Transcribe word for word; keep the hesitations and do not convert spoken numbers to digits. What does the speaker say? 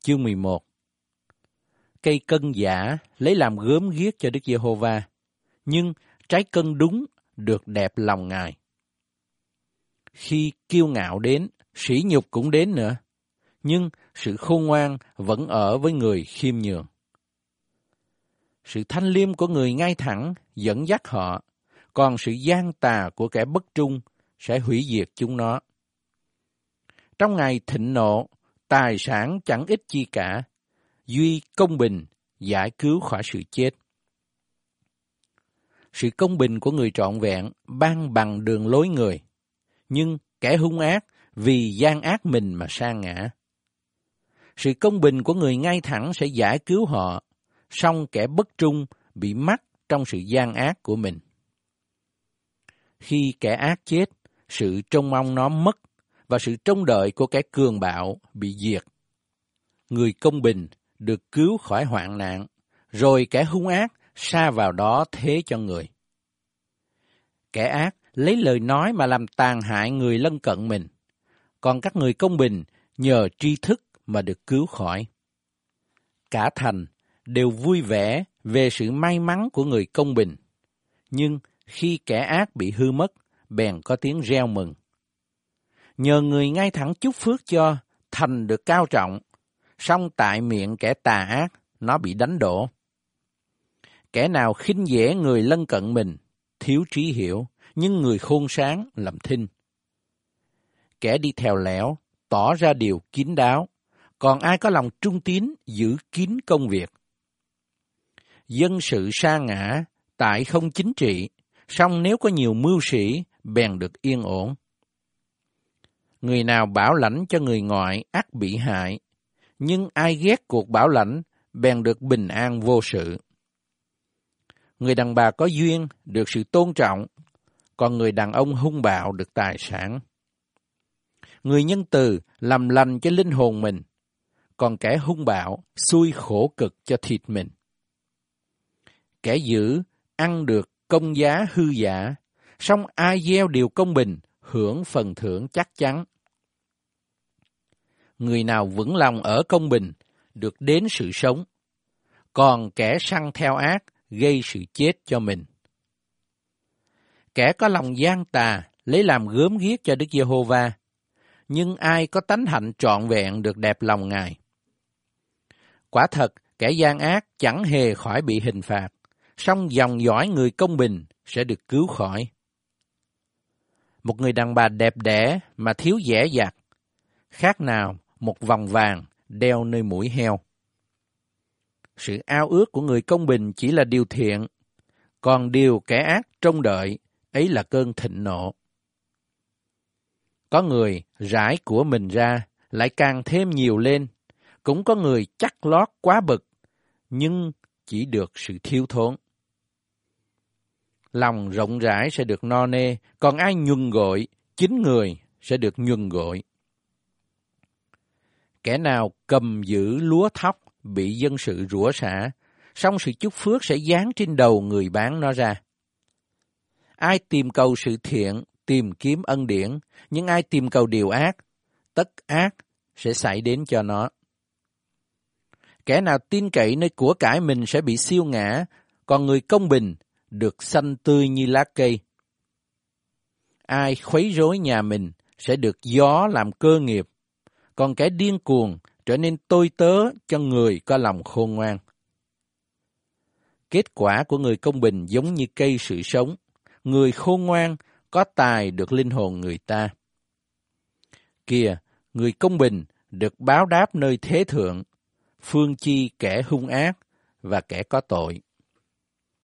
Chương mười một. Cây cân giả lấy làm gớm ghiếc cho Đức Giê-hô-va, nhưng trái cân đúng được đẹp lòng Ngài. Khi kiêu ngạo đến, sỉ nhục cũng đến nữa, nhưng sự khôn ngoan vẫn ở với người khiêm nhường. Sự thanh liêm của người ngay thẳng dẫn dắt họ, còn sự gian tà của kẻ bất trung sẽ hủy diệt chúng nó. Trong ngày thịnh nộ, tài sản chẳng ích chi cả, duy công bình giải cứu khỏi sự chết. Sự công bình của người trọn vẹn ban bằng đường lối người, nhưng kẻ hung ác vì gian ác mình mà sa ngã. Sự công bình của người ngay thẳng sẽ giải cứu họ, song kẻ bất trung bị mắc trong sự gian ác của mình. Khi kẻ ác chết, sự trông mong nó mất, và sự trông đợi của kẻ cường bạo bị diệt. Người công bình được cứu khỏi hoạn nạn, rồi kẻ hung ác sa vào đó thế cho người. Kẻ ác lấy lời nói mà làm tàn hại người lân cận mình, còn các người công bình nhờ tri thức mà được cứu khỏi. Cả thành đều vui vẻ về sự may mắn của người công bình, nhưng khi kẻ ác bị hư mất, bèn có tiếng reo mừng. Nhờ người ngay thẳng chúc phước cho, thành được cao trọng, song tại miệng kẻ tà ác, nó bị đánh đổ. Kẻ nào khinh dễ người lân cận mình, thiếu trí hiểu, nhưng người khôn sáng làm thinh. Kẻ đi theo lẽo, tỏ ra điều kín đáo, còn ai có lòng trung tín giữ kín công việc. Dân sự sa ngã, tại không chính trị, song nếu có nhiều mưu sĩ, bèn được yên ổn. Người nào bảo lãnh cho người ngoại ắt bị hại, nhưng ai ghét cuộc bảo lãnh, bèn được bình an vô sự. Người đàn bà có duyên được sự tôn trọng, còn người đàn ông hung bạo được tài sản. Người nhân từ làm lành cho linh hồn mình, còn kẻ hung bạo xui khổ cực cho thịt mình. Kẻ dữ ăn được công giá hư giả, song ai gieo điều công bình hưởng phần thưởng chắc chắn. Người nào vững lòng ở công bình được đến sự sống, còn kẻ săn theo ác gây sự chết cho mình. Kẻ có lòng gian tà lấy làm gớm ghiếc cho Đức Giê-hô-va, nhưng ai có tánh hạnh trọn vẹn được đẹp lòng Ngài. Quả thật, kẻ gian ác chẳng hề khỏi bị hình phạt, song dòng dõi người công bình sẽ được cứu khỏi. Một người đàn bà đẹp đẽ mà thiếu dẻ dặt, khác nào một vòng vàng đeo nơi mũi heo. Sự ao ước của người công bình chỉ là điều thiện, còn điều kẻ ác trông đợi ấy là cơn thịnh nộ. Có người rải của mình ra lại càng thêm nhiều lên, cũng có người chắc lót quá bực, nhưng chỉ được sự thiếu thốn. Lòng rộng rãi sẽ được no nê, còn ai nhuần gội, chính người sẽ được nhuần gội. Kẻ nào cầm giữ lúa thóc bị dân sự rủa xả, song sự chúc phước sẽ giáng trên đầu người bán nó ra. Ai tìm cầu sự thiện, tìm kiếm ân điển, nhưng ai tìm cầu điều ác, tất ác sẽ xảy đến cho nó. Kẻ nào tin cậy nơi của cải mình sẽ bị siêu ngã, còn người công bình được xanh tươi như lá cây. Ai khuấy rối nhà mình sẽ được gió làm cơ nghiệp, còn kẻ điên cuồng trở nên tôi tớ cho người có lòng khôn ngoan. Kết quả của người công bình giống như cây sự sống, người khôn ngoan có tài được linh hồn người ta. Kìa, người công bình được báo đáp nơi thế thượng, phương chi kẻ hung ác và kẻ có tội.